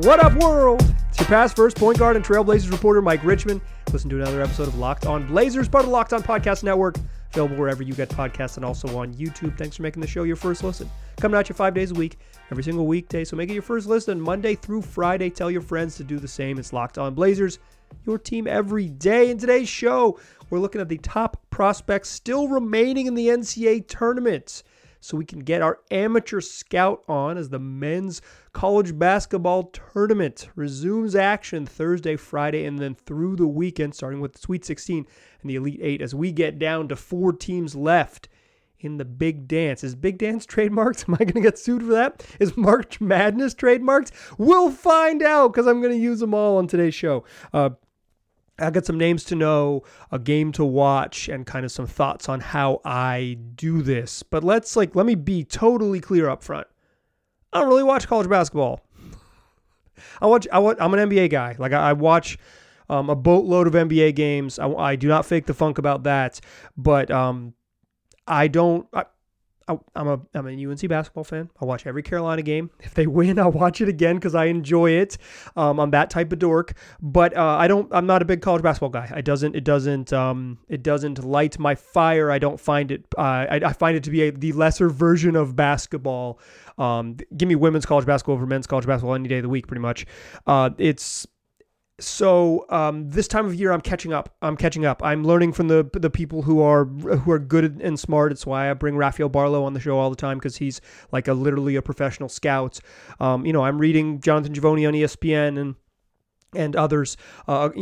What up, world? It's your past first point guard and Trailblazers reporter, Mike Richmond. Listen to another episode of Locked On Blazers, part of the Locked On Podcast Network, available wherever you get podcasts and also on YouTube. Thanks for making the show your first listen. Coming at you 5 days a week, every single weekday, so make it your first listen Monday through Friday. Tell your friends to do the same. It's Locked On Blazers, your team every day. In today's show, we're looking at the top prospects still remaining in the NCAA tournament, so we can get our amateur scout on as the men's college basketball tournament resumes action Thursday, Friday, and then through the weekend, starting with the Sweet 16 and the Elite 8, as we get down to 4 teams left in the Big Dance. Is Big Dance trademarked? Am I going to get sued for that? Is March Madness trademarked? We'll find out, because I'm going to use them all on today's show. I got some names to know, a game to watch, and kind of some thoughts on how I do this. But let me be totally clear up front. I don't really watch college basketball. I'm an NBA guy. I watch a boatload of NBA games. I do not fake the funk about that. But I'm a UNC basketball fan. I watch every Carolina game. If they win, I'll watch it again because I enjoy it. I'm that type of dork. But I'm not a big college basketball guy. It doesn't light my fire. I don't find it. I find it to be the lesser version of basketball. Give me women's college basketball over men's college basketball any day of the week, pretty much. So this time of year, I'm catching up. I'm learning from the people who are good and smart. It's why I bring Rafael Barlow on the show all the time, because he's literally a professional scout. I'm reading Jonathan Givony on ESPN and others. I'm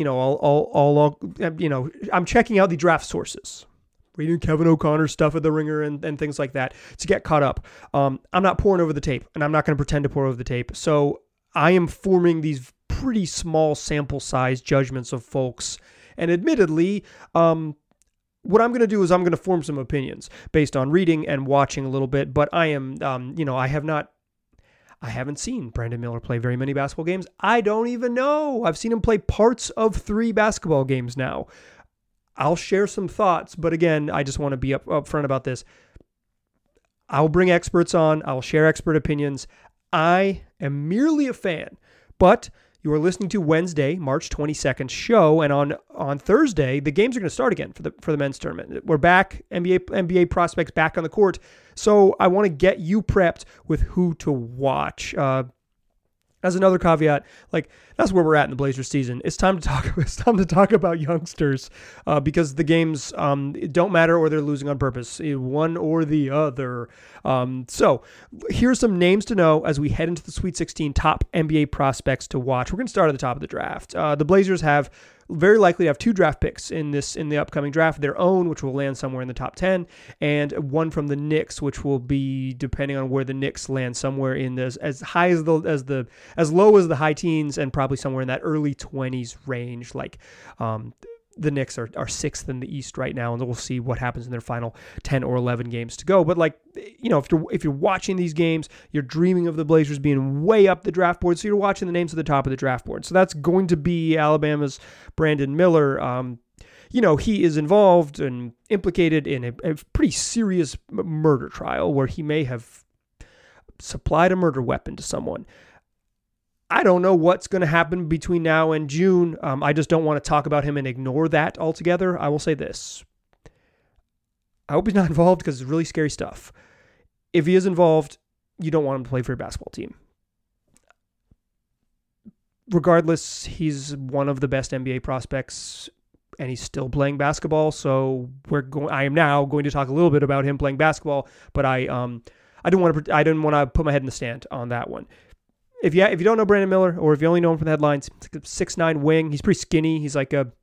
checking out the draft sources. Reading Kevin O'Connor's stuff at The Ringer and things like that to get caught up. I'm not pouring over the tape, and I'm not going to pretend to pour over the tape. So I am forming these pretty small sample size judgments of folks. And admittedly, what I'm going to do is I'm going to form some opinions based on reading and watching a little bit. But I am, I haven't seen Brandon Miller play very many basketball games. I don't even know. I've seen him play parts of 3 basketball games now. I'll share some thoughts, but again, I just want to be upfront about this. I'll bring experts on. I'll share expert opinions. I am merely a fan, but you are listening to Wednesday, March 22nd show, and on Thursday, the games are going to start again for the men's tournament. We're back, NBA prospects back on the court, so I want to get you prepped with who to watch. As another caveat, that's where we're at in the Blazers season. It's time to talk about youngsters because the games don't matter, or they're losing on purpose, one or the other. So here's some names to know as we head into the Sweet 16 top NBA prospects to watch. We're going to start at the top of the draft. The Blazers have very likely to have 2 draft picks in the upcoming draft, their own, which will land somewhere in the top 10, and one from the Knicks, which will be, depending on where the Knicks land, somewhere in as high as as low as the high teens, and probably somewhere in that early 20s range. The Knicks are 6th in the East right now, and we'll see what happens in their final 10 or 11 games to go. But if you're watching these games, you're dreaming of the Blazers being way up the draft board, so you're watching the names at the top of the draft board. So that's going to be Alabama's Brandon Miller. He is involved and implicated in a pretty serious murder trial where he may have supplied a murder weapon to someone. I don't know what's going to happen between now and June. I just don't want to talk about him and ignore that altogether. I will say this. I hope he's not involved, because it's really scary stuff. If he is involved, you don't want him to play for your basketball team. Regardless, he's one of the best NBA prospects, and he's still playing basketball. So I am now going to talk a little bit about him playing basketball, but I didn't want to put my head in the sand on that one. If you don't know Brandon Miller, or if you only know him from the headlines, he's like a 6'9" wing. He's pretty skinny. He's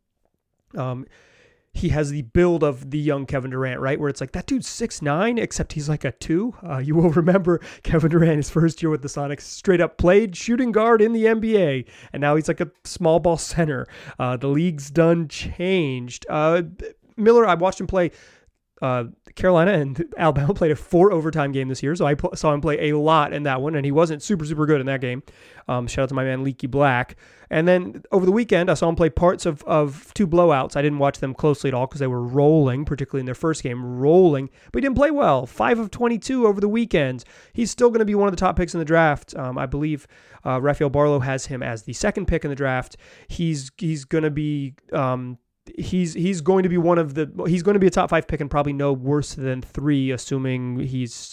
he has the build of the young Kevin Durant, right? Where it's that dude's 6'9", except he's like a 2. You will remember Kevin Durant, his first year with the Sonics, straight up played shooting guard in the NBA, and now he's like a small ball center. The league's done changed. Miller, I watched him play Carolina and Alabama played a 4 overtime game this year, so I saw him play a lot in that one, and he wasn't super, super good in that game. Shout out to my man Leaky Black. And then over the weekend, I saw him play parts of 2 blowouts. I didn't watch them closely at all because they were rolling, particularly in their first game, but he didn't play well. 5 of 22 over the weekend. He's still going to be one of the top picks in the draft. I believe Rafael Barlow has him as the second pick in the draft. He's going to be... He's going to be he's going to be a top 5 pick and probably no worse than 3, assuming he's,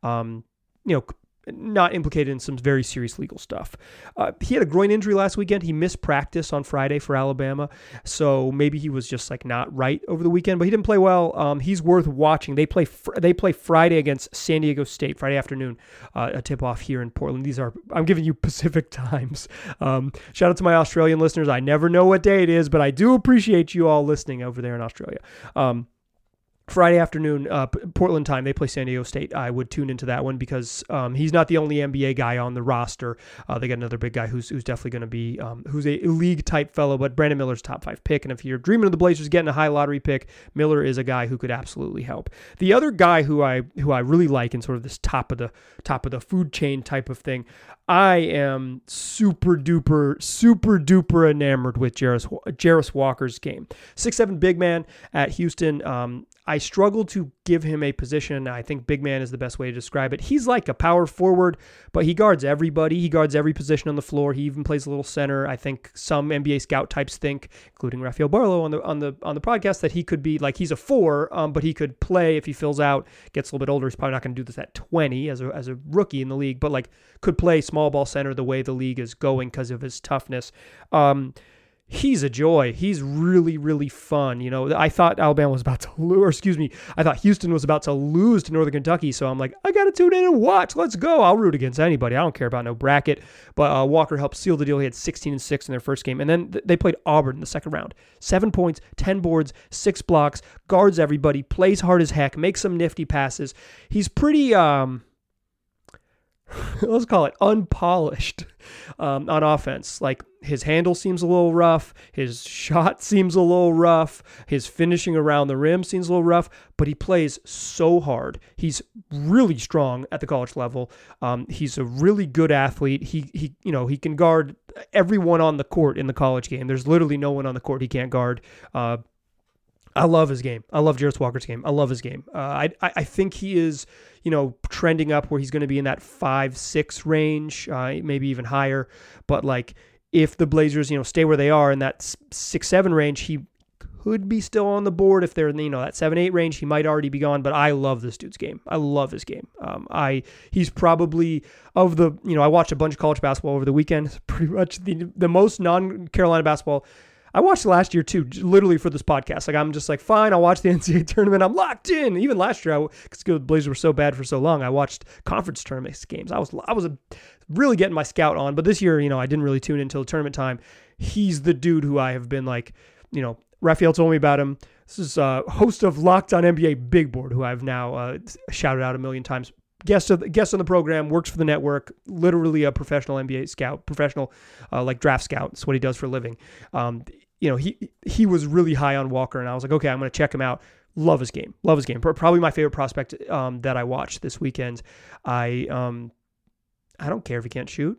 not implicated in some very serious legal stuff. He had a groin injury last weekend. He missed practice on Friday for Alabama, so maybe he was just like not right over the weekend, but he didn't play well. He's worth watching. They play Friday against San Diego State, Friday afternoon, a tip-off here in Portland. I'm giving you Pacific times. Shout out to my Australian listeners. I never know what day it is, but I do appreciate you all listening over there in Australia. Friday afternoon, Portland time, they play San Diego State. I would tune into that one because he's not the only NBA guy on the roster. They got another big guy who's definitely going to be, who's a league-type fellow, but Brandon Miller's top 5 pick. And if you're dreaming of the Blazers getting a high lottery pick, Miller is a guy who could absolutely help. The other guy who I really like in sort of this top of the food chain type of thing, I am super duper enamored with Jarace Walker's game. 6'7" big man at Houston. I struggle to give him a position. I think big man is the best way to describe it. He's like a power forward, but he guards everybody. He guards every position on the floor. He even plays a little center. I think some NBA scout types think, including Rafael Barlow on the podcast, that he could be like he's a 4, but he could play if he fills out, gets a little bit older. He's probably not going to do this at 20 as a rookie in the league, but like could play small ball center the way the league is going because of his toughness. He's a joy. He's really, really fun. I thought Alabama was about to lose, I thought Houston was about to lose to Northern Kentucky. So I'm like, I got to tune in and watch. Let's go. I'll root against anybody. I don't care about no bracket. But Walker helped seal the deal. He had 16-6 in their first game. And then they played Auburn in the second round. 7 points, 10 boards, 6 blocks, guards everybody, plays hard as heck, makes some nifty passes. He's pretty... let's call it unpolished on offense. Like his handle seems a little rough. His shot seems a little rough. His finishing around the rim seems a little rough, but he plays so hard. He's really strong at the college level. He's a really good athlete. He can guard everyone on the court in the college game. There's literally no one on the court he can't guard. I love his game. I love Jarace Walker's game. I love his game. I think he is, trending up where he's going to be in that 5-6 range, maybe even higher. But like, if the Blazers, stay where they are in that 6-7 range, he could be still on the board. If they're in that 7-8 range, he might already be gone. But I love this dude's game. I love his game. He's probably of the, I watched a bunch of college basketball over the weekend. It's pretty much the most non-Carolina basketball I watched last year too, literally for this podcast. Like I'm just like, fine, I'll watch the NCAA tournament. I'm locked in. Even last year, because the Blazers were so bad for so long, I watched conference tournament games. I was really getting my scout on. But this year, I didn't really tune in until tournament time. He's the dude who I have been like, Raphael told me about him. This is host of Locked on NBA Big Board, who I've now shouted out a million times. Guest on the program, works for the network, literally a professional NBA scout, professional like draft scout. That's what he does for a living. He was really high on Walker, and I was like, okay, I'm going to check him out. Love his game. Probably my favorite prospect that I watched this weekend. I don't care if he can't shoot.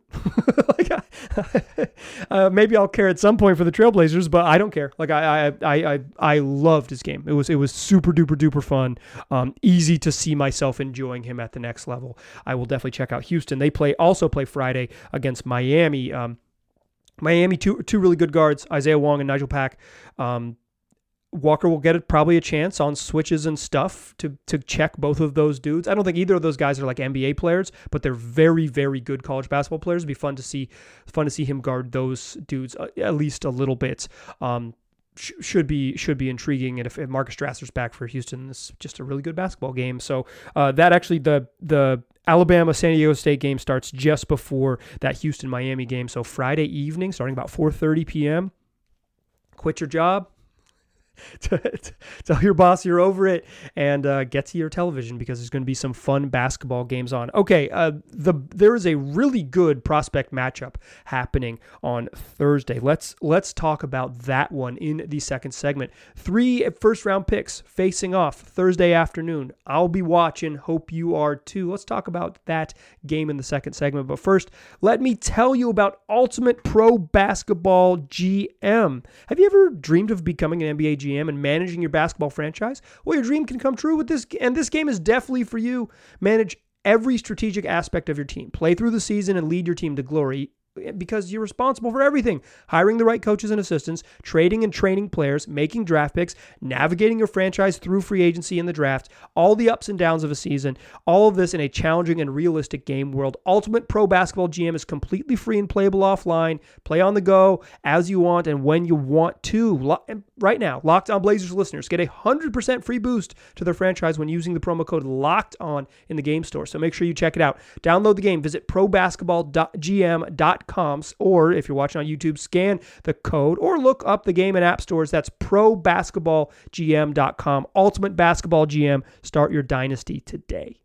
Maybe I'll care at some point for the Trailblazers, but I don't care. Like I loved his game. It was super duper duper fun. Easy to see myself enjoying him at the next level. I will definitely check out Houston. They also play Friday against Miami. Miami, two really good guards, Isaiah Wong and Nigel Pack. Walker will get probably a chance on switches and stuff to check both of those dudes. I don't think either of those guys are like NBA players, but they're very, very good college basketball players. It'd be fun to see him guard those dudes at least a little bit. Should be intriguing. And if Marcus Strasser's back for Houston, it's just a really good basketball game. So that actually the Alabama San Diego State game starts just before that Houston Miami game. So Friday evening, starting about 4:30 p.m. Quit your job. Tell your boss you're over it, and get to your television, because there's going to be some fun basketball games on. Okay, there is a really good prospect matchup happening on Thursday. Let's talk about that one in the second segment. 3 first-round picks facing off Thursday afternoon. I'll be watching. Hope you are too. Let's talk about that game in the second segment. But first, let me tell you about Ultimate Pro Basketball GM. Have you ever dreamed of becoming an NBA GM and managing your basketball franchise? Well, your dream can come true with this, and this game is definitely for you. Manage every strategic aspect of your team. Play through the season and lead your team to glory, because you're responsible for everything. Hiring the right coaches and assistants, trading and training players, making draft picks, navigating your franchise through free agency and the draft, all the ups and downs of a season, all of this in a challenging and realistic game world. Ultimate Pro Basketball GM is completely free and playable offline. Play on the go as you want and when you want to. Right now, Locked On Blazers listeners get a 100% free boost to their franchise when using the promo code LOCKEDON in the game store. So make sure you check it out. Download the game. Visit probasketballgm.com, or if you're watching on YouTube, scan the code or look up the game in app stores. That's probasketballgm.com. Ultimate Basketball GM. Start your dynasty today.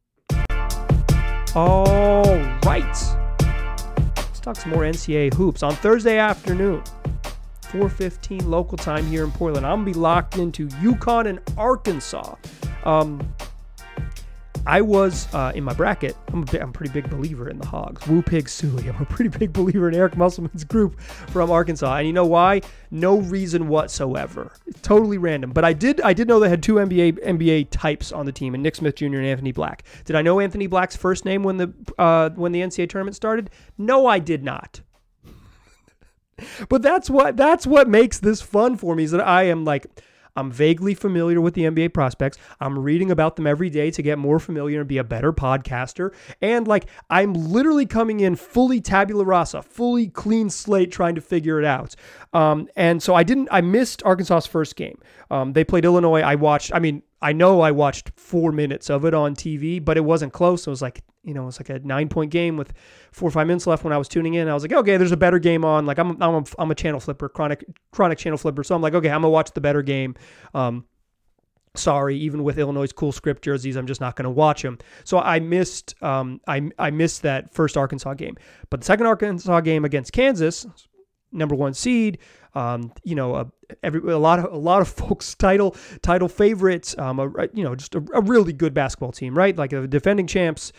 All right. Let's talk some more NCAA hoops. On Thursday afternoon, 4:15 local time here in Portland, I'm going to be locked into UConn and Arkansas. I was in my bracket. I'm a pretty big believer in the Hogs. Woo Pig Sooie. I'm a pretty big believer in Eric Musselman's group from Arkansas. And you know why? No reason whatsoever. It's totally random. But I did know they had 2 NBA types on the team, and Nick Smith Jr. and Anthony Black. Did I know Anthony Black's first name when the NCAA tournament started? No, I did not. But that's what makes this fun for me, is that I'm vaguely familiar with the NBA prospects. I'm reading about them every day to get more familiar and be a better podcaster. And I'm literally coming in fully tabula rasa, fully clean slate, trying to figure it out. And so I missed Arkansas's first game. They played Illinois. I watched 4 minutes of it on TV, but it wasn't close. It was like a 9-point game with 4 or 5 minutes left when I was tuning in. I was like, okay, there's a better game on. I'm a channel flipper, chronic channel flipper. So I'm like, okay, I'm gonna watch the better game. Sorry, even with Illinois' cool script jerseys, I'm just not going to watch them. So I missed that first Arkansas game. But the second Arkansas game against Kansas, number 1 seed, a lot of folks title favorites, just a really good basketball team, right? Like the defending champs,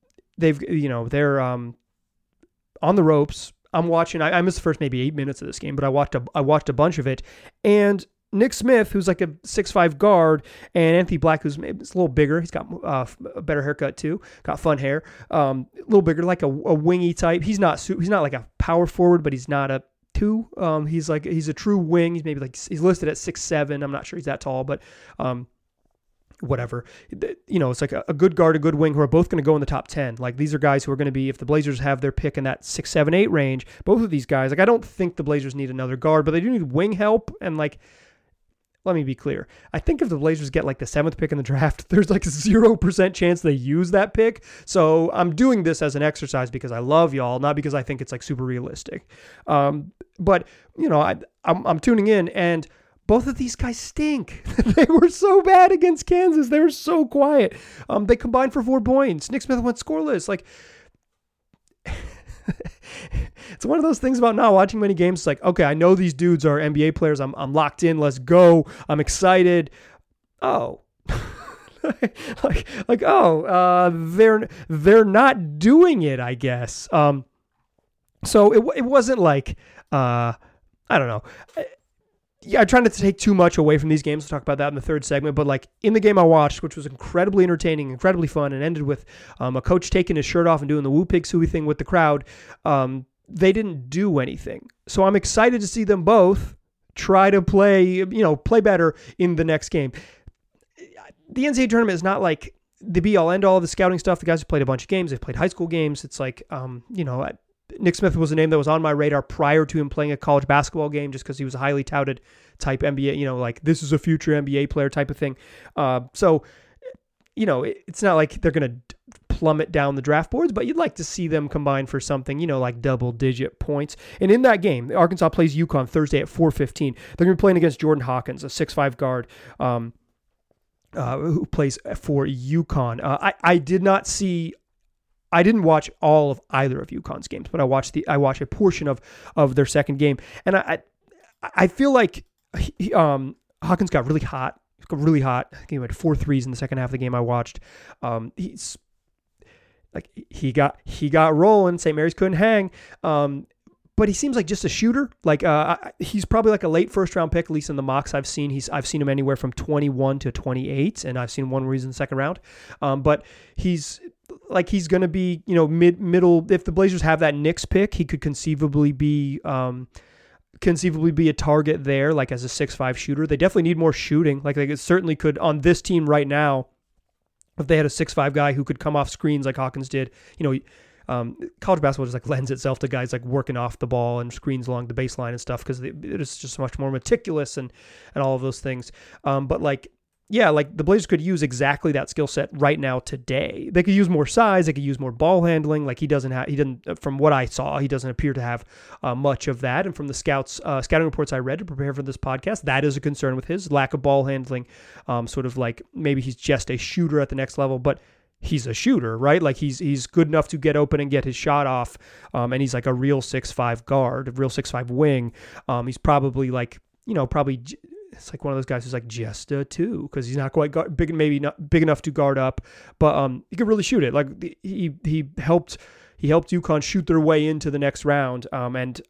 they're on the ropes. I'm watching. I missed the first maybe 8 minutes of this game, but I watched a bunch of it, and Nick Smith, who's like a 6'5" guard, and Anthony Black, who's maybe a little bigger. He's got a better haircut too. Got fun hair. A little bigger, like a wingy type. He's not like a power forward, but he's not a 2. He's a true wing. He's maybe he's listed at 6'7". I'm not sure he's that tall, but whatever. It's like a good guard, a good wing, who are both going to go in the top 10. Like, these are guys who are going to be, if the Blazers have their pick in that 6, 7, 8 range, both of these guys, I don't think the Blazers need another guard, but they do need wing help. And let me be clear. I think if the Blazers get the 7th pick in the draft, there's 0% chance they use that pick. So I'm doing this as an exercise because I love y'all, not because I think it's super realistic. But I'm tuning in, and both of these guys stink. They were so bad against Kansas. They were so quiet. They combined for 4 points. Nick Smith went scoreless. It's one of those things about not watching many games. It's okay, I know these dudes are NBA players. I'm locked in. Let's go. I'm excited. Oh, they're not doing it, I guess. So it wasn't I don't know. I try not to take too much away from these games. We'll talk about that in the third segment. But in the game I watched, which was incredibly entertaining, incredibly fun, and ended with a coach taking his shirt off and doing the Woo Pig Sooie thing with the crowd, they didn't do anything. So I'm excited to see them both try to play better in the next game. The NCAA tournament is not the be-all, end-all of the scouting stuff. The guys have played a bunch of games. They've played high school games. It's Nick Smith was a name that was on my radar prior to him playing a college basketball game, just because he was a highly touted type NBA, this is a future NBA player type of thing. So it's not like they're going to plummet down the draft boards, but you'd like to see them combine for something, like double-digit points. And in that game, Arkansas plays UConn Thursday at 4:15. They're going to be playing against Jordan Hawkins, a 6'5 guard who plays for UConn. I didn't watch all of either of UConn's games, but I watched a portion of their second game, and I feel like Hawkins got really hot. I think he had 4 threes in the second half of the game I watched. He's like he got rolling. St. Mary's couldn't hang. But he seems like just a shooter. Like he's probably like a late first round pick, at least in the mocks I've seen. I've seen him anywhere from 21 to 28, and I've seen one where he's in the second round. But he's going to be, middle. If the Blazers have that Knicks pick, he could conceivably be a target there, like as a 6'5 shooter. They definitely need more shooting. Like they certainly could on this team right now. If they had a 6'5 guy who could come off screens like Hawkins did, college basketball just like lends itself to guys like working off the ball and screens along the baseline and stuff because it is just much more meticulous and all of those things. But like the Blazers could use exactly that skill set right now today. They could use more size. They could use more ball handling. Like he didn't, from what I saw, he doesn't appear to have much of that. And from the scouting reports I read to prepare for this podcast, that is a concern with his lack of ball handling. Sort of like maybe he's just a shooter at the next level, but he's a shooter, right? Like he's good enough to get open and get his shot off. And he's like a real 6'5 guard, a real 6'5 wing. He's probably like, it's like one of those guys who's like just a 2 because he's not quite big, maybe not big enough to guard up, but he could really shoot it. Like he helped UConn shoot their way into the next round. And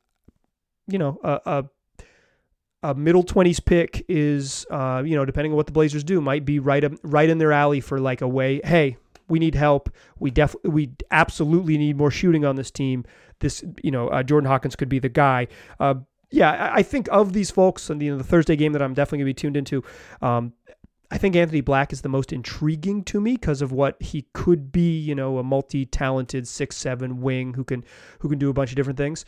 a middle 20s pick is depending on what the Blazers do, might be right in their alley for like a way. Hey, we need help. We absolutely need more shooting on this team. This Jordan Hawkins could be the guy. I think of these folks and the Thursday game that I'm definitely going to be tuned into, I think Anthony Black is the most intriguing to me because of what he could be, a multi-talented 6'7 wing who can do a bunch of different things.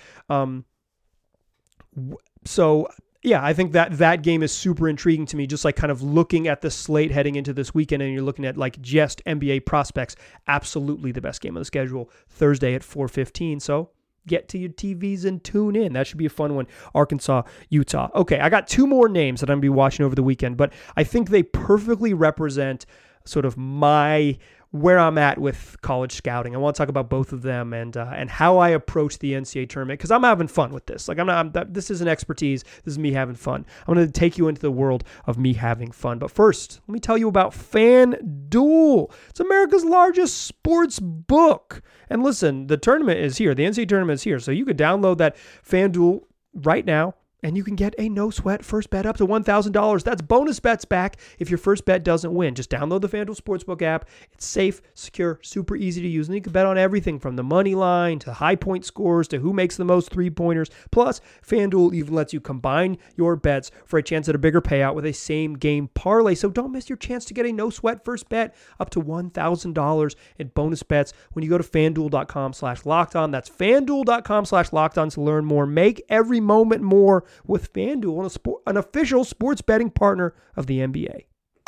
I think that game is super intriguing to me, just like kind of looking at the slate heading into this weekend and you're looking at like just NBA prospects. Absolutely the best game of the schedule, Thursday at 4:15. So get to your TVs and tune in. That should be a fun one. Arkansas, Utah. Okay, I got 2 more names that I'm going to be watching over the weekend, but I think they perfectly represent sort of where I'm at with college scouting. I want to talk about both of them and how I approach the NCAA tournament because I'm having fun with this. Like this isn't expertise. This is me having fun. I'm going to take you into the world of me having fun. But first, let me tell you about FanDuel. It's America's largest sports book. And listen, the tournament is here. The NCAA tournament is here. So you could download that FanDuel right now. And you can get a no-sweat first bet up to $1,000. That's bonus bets back if your first bet doesn't win. Just download the FanDuel Sportsbook app. It's safe, secure, super easy to use. And you can bet on everything from the money line to high point scores to who makes the most three-pointers. Plus, FanDuel even lets you combine your bets for a chance at a bigger payout with a same-game parlay. So don't miss your chance to get a no-sweat first bet up to $1,000 in bonus bets when you go to FanDuel.com/lockedon. That's FanDuel.com/lockedon to learn more. Make every moment more with FanDuel, an official sports betting partner of the NBA.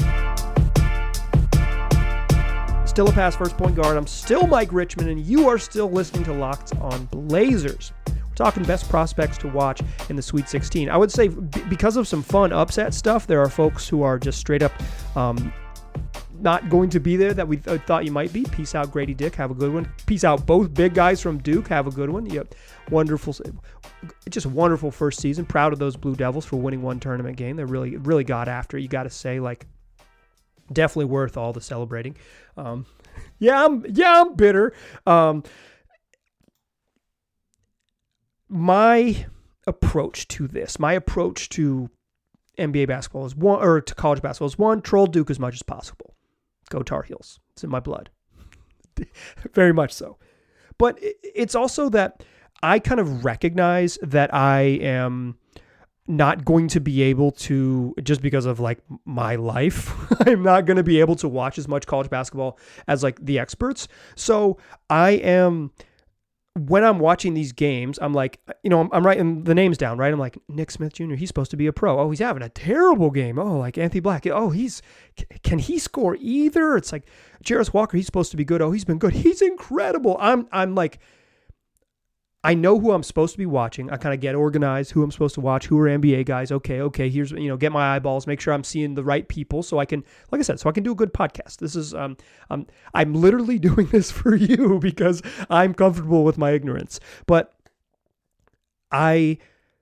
Still a pass first point guard. I'm still Mike Richmond, and you are still listening to Locked On Blazers. We're talking best prospects to watch in the Sweet 16. I would say because of some fun upset stuff, there are folks who are just straight up not going to be there that we thought you might be. Peace out, Grady Dick. Have a good one. Peace out, both big guys from Duke. Have a good one. Yep. Just wonderful first season. Proud of those Blue Devils for winning one tournament game. They really got after it. You got to say, like, definitely worth all the celebrating. I'm bitter. My approach to NBA basketball to college basketball is one, troll Duke as much as possible. Go Tar Heels. It's in my blood. Very much so. But it's also that I kind of recognize that I am not going to be able to, just because of like my life, I'm not going to be able to watch as much college basketball as like the experts. So I am when I'm watching these games, I'm like, I'm writing the names down, right? I'm like, Nick Smith Jr., he's supposed to be a pro. Oh, he's having a terrible game. Oh, like Anthony Black. Oh, can he score either? It's like Jarris Walker, he's supposed to be good. Oh, he's been good. He's incredible. I'm like, I know who I'm supposed to be watching. I kind of get organized, who I'm supposed to watch, who are NBA guys. Okay, here's, get my eyeballs, make sure I'm seeing the right people so I can, like I said, so I can do a good podcast. This is, I'm literally doing this for you because I'm comfortable with my ignorance. But I'm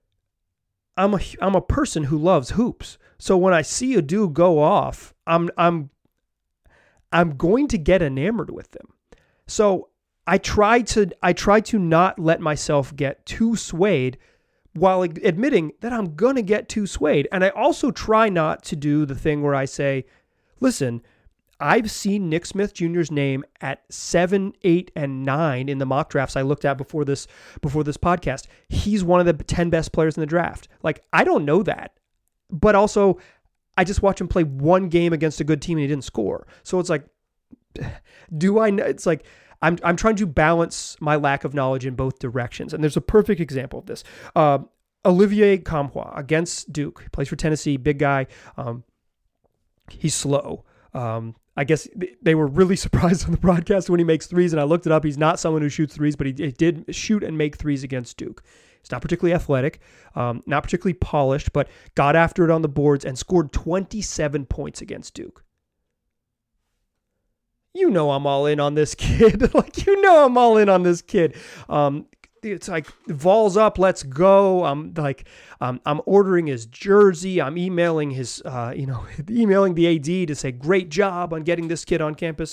a person who loves hoops. So when I see a dude go off, I'm going to get enamored with them. So I try to not let myself get too swayed while admitting that I'm going to get too swayed. And I also try not to do the thing where I say, listen, I've seen Nick Smith Jr.'s name at 7, 8, and 9 in the mock drafts I looked at before this podcast. He's one of the 10 best players in the draft. Like, I don't know that. But also, I just watched him play one game against a good team and he didn't score. So it's like, do I know? It's like, I'm trying to balance my lack of knowledge in both directions. And there's a perfect example of this. Olivier Nkamhoua against Duke. He plays for Tennessee, big guy. He's slow. I guess they were really surprised on the broadcast when he makes threes, and I looked it up. He's not someone who shoots threes, but he did shoot and make threes against Duke. He's not particularly athletic, not particularly polished, but got after it on the boards and scored 27 points against Duke. I'm all in on this kid. I'm all in on this kid. It's like, Vols up, let's go. I'm ordering his jersey. I'm emailing emailing the AD to say, great job on getting this kid on campus.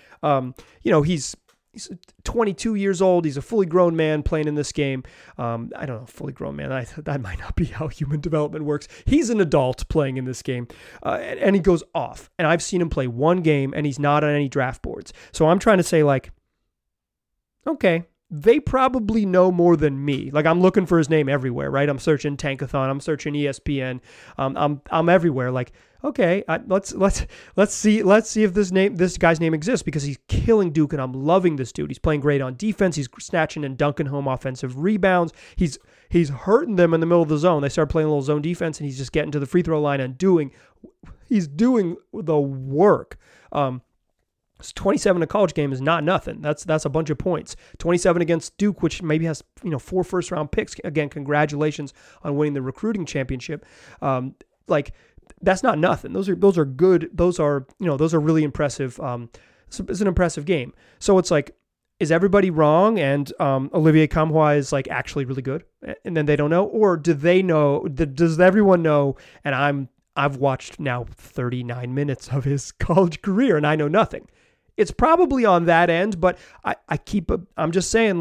He's 22 years old. He's a fully grown man playing in this game. I don't know, fully grown man. That might not be how human development works. He's an adult playing in this game, and he goes off. And I've seen him play one game, and he's not on any draft boards. So I'm trying to say, okay, they probably know more than me. I'm looking for his name everywhere, right? I'm searching Tankathon. I'm searching ESPN. I'm everywhere. Okay, let's see if this guy's name exists, because he's killing Duke, and I'm loving this dude. He's playing great on defense. He's snatching and dunking home offensive rebounds. He's hurting them in the middle of the zone. They start playing a little zone defense, and he's just getting to the free throw line and he's doing the work. 27 in a college game is not nothing. That's a bunch of points. 27 against Duke, which maybe has 4 first-round picks. Again, congratulations on winning the recruiting championship. That's not nothing. Those are good. Those are really impressive. It's an impressive game. So it's like, is everybody wrong? And Olivier Nkamhoua is actually really good, and then they don't know, or do they know? Does everyone know? And I've watched now 39 minutes of his college career, and I know nothing. It's probably on that end, but I'm just saying,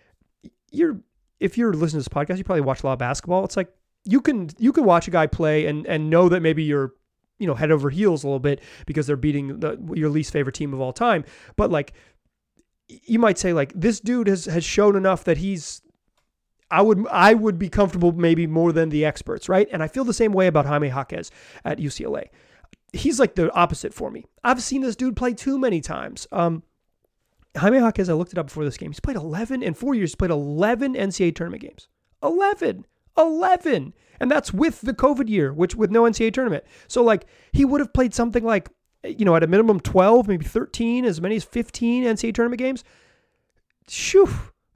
if you're listening to this podcast, you probably watch a lot of basketball. It's like, you can watch a guy play and know that maybe you're, head over heels a little bit because they're beating your least favorite team of all time. But you might say, this dude has shown enough that I would be comfortable maybe more than the experts, right? And I feel the same way about Jaime Jaquez at UCLA. He's the opposite for me. I've seen this dude play too many times. Jaime Jaquez, I looked it up before this game. He's played 11 in 4 years. He's played 11 NCAA tournament games. 11. And that's with the COVID year, which with no NCAA tournament. So he would have played something at a minimum 12, maybe 13, as many as 15 NCAA tournament games. Shoo.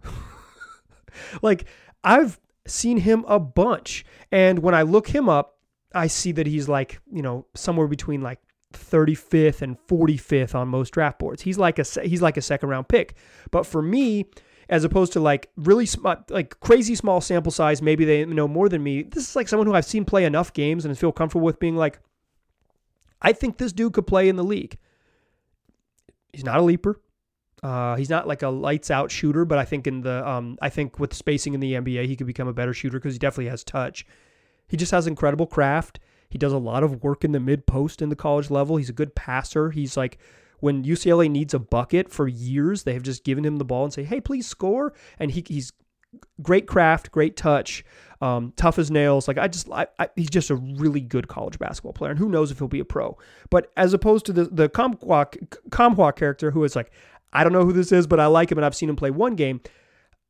I've seen him a bunch. And when I look him up, I see that he's somewhere between 35th and 45th on most draft boards. He's like a second round pick. But for me, as opposed to really crazy small sample size, maybe they know more than me, this is someone who I've seen play enough games and feel comfortable with being I think this dude could play in the league. He's not a leaper. He's not a lights out shooter, but I think I think with spacing in the NBA, he could become a better shooter because he definitely has touch. He just has incredible craft. He does a lot of work in the mid post in the college level. He's a good passer. He's when UCLA needs a bucket for years, they have just given him the ball and say, hey, please score. And he's great craft, great touch, tough as nails. He's just a really good college basketball player. And who knows if he'll be a pro. But as opposed to the Nkamhoua character who is I don't know who this is, but I like him and I've seen him play one game.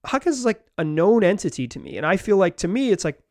Jaquez is like a known entity to me. And I feel like, to me, it's like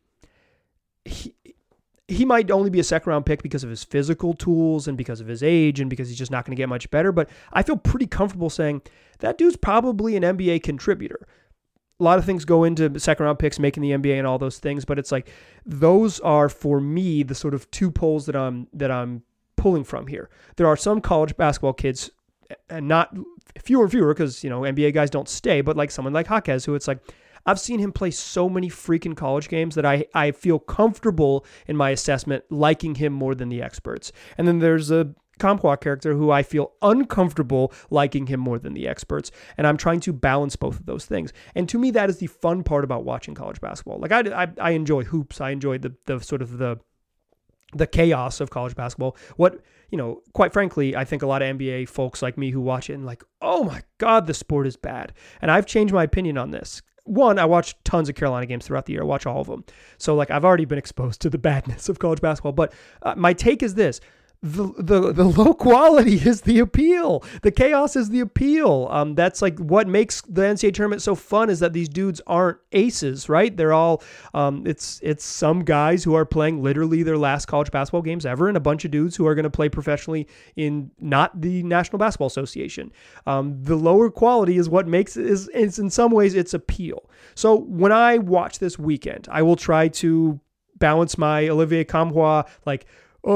he might only be a second round pick because of his physical tools and because of his age and because he's just not going to get much better. But I feel pretty comfortable saying that dude's probably an NBA contributor. A lot of things go into second round picks making the NBA and all those things, but it's like those are, for me, the sort of two poles that I'm pulling from here. There are some college basketball kids, and not fewer and fewer because, NBA guys don't stay, but like someone like Jaquez, who it's like, I've seen him play so many freaking college games that I feel comfortable in my assessment liking him more than the experts. And then there's a Kamwa character who I feel uncomfortable liking him more than the experts, and I'm trying to balance both of those things. And to me, that is the fun part about watching college basketball. Like I enjoy hoops. I enjoy the sort of the chaos of college basketball. Quite frankly, I think a lot of NBA folks like me who watch it and like, oh my God, the sport is bad. And I've changed my opinion on this. One, I watch tons of Carolina games throughout the year. I watch all of them. So like I've already been exposed to the badness of college basketball. But my take is this. The low quality is the appeal. The chaos is the appeal. That's like what makes the NCAA tournament so fun, is that these dudes aren't aces, right? They're all, it's some guys who are playing literally their last college basketball games ever, and a bunch of dudes who are going to play professionally in not the National Basketball Association. The lower quality is what makes it, is in some ways its appeal. So when I watch this weekend, I will try to balance my Olivier Kamwa, like,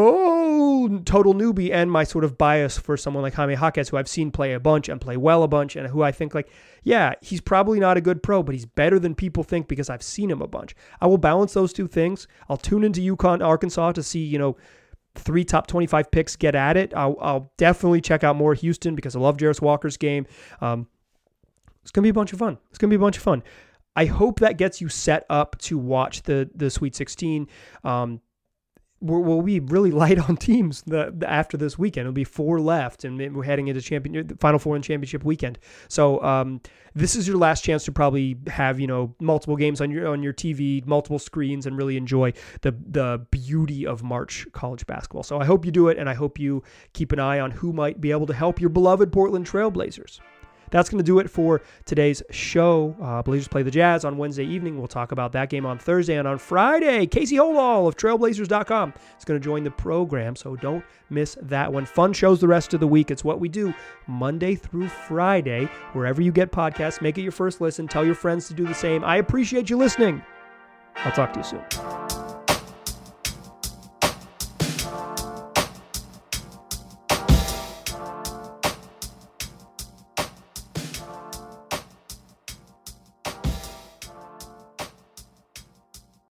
total newbie, and my sort of bias for someone like Jaime Jaquez, who I've seen play a bunch and play well a bunch, and who I think like, yeah, he's probably not a good pro, but he's better than people think because I've seen him a bunch. I will balance those two things. I'll tune into UConn, Arkansas to see, 3 top 25 picks get at it. I'll definitely check out more Houston because I love Jarris Walker's game. It's going to be a bunch of fun. I hope that gets you set up to watch the Sweet 16. We'll be really light on teams after this weekend. It'll be 4 left, and we're heading into the Final Four and championship weekend. So this is your last chance to probably have multiple games on your TV, multiple screens, and really enjoy the beauty of March college basketball. So I hope you do it, and I hope you keep an eye on who might be able to help your beloved Portland Trail Blazers. That's going to do it for today's show. Blazers play the Jazz on Wednesday evening. We'll talk about that game on Thursday. And on Friday, Casey Holall of Trailblazers.com is going to join the program, so don't miss that one. Fun shows the rest of the week. It's what we do Monday through Friday. Wherever you get podcasts, make it your first listen. Tell your friends to do the same. I appreciate you listening. I'll talk to you soon.